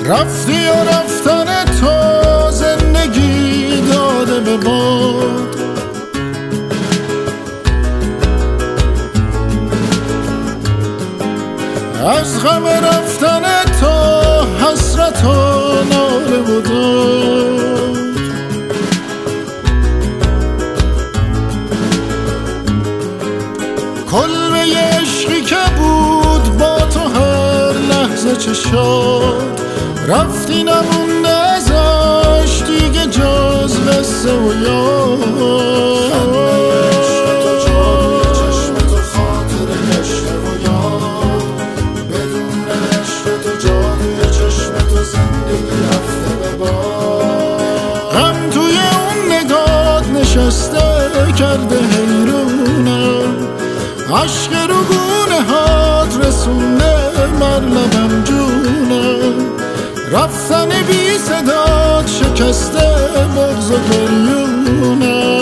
رفتی و رفتن تو زندگی داده به باد. از غم رفتن تو حسرت و ناله و داد. کلبه عشقی که بود با تو هر لحظه چه شاد، رفتی نمونده ازش دیگه جز قصه و یاد. غم توی اون نگات نشسته کرده حیرونم، عشق رو گونه هات رسونده بر لبم جونم. رفتن بی صدات شکسته بغض و گریونم.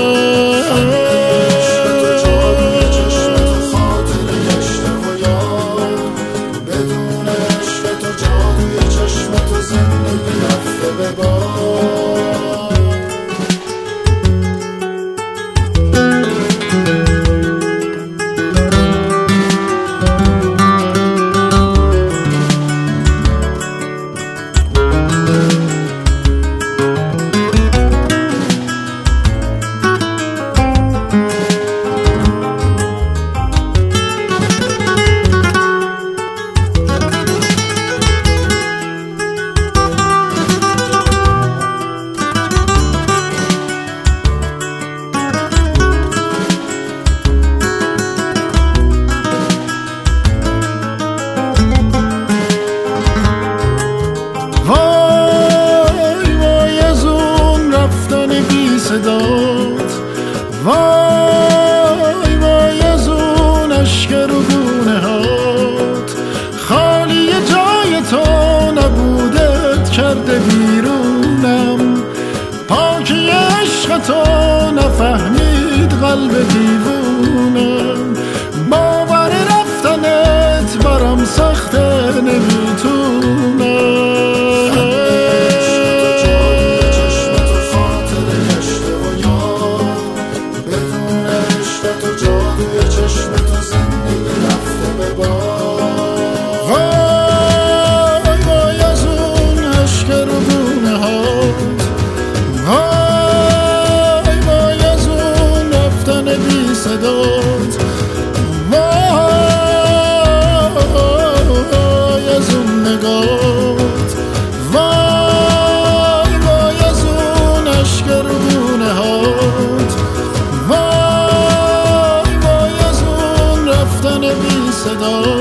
وای وای از اون عشق رو گونه هات، خالی جای تو نبودت کرده بیرونم. پاکی عشق تو نفهمید قلب دیوونم. باور رفتنت برام سخته نمیتونم. وای از اون نگات، وای وای از اون عشق رگونه هات، وای وای از اون رفتن بی صدا.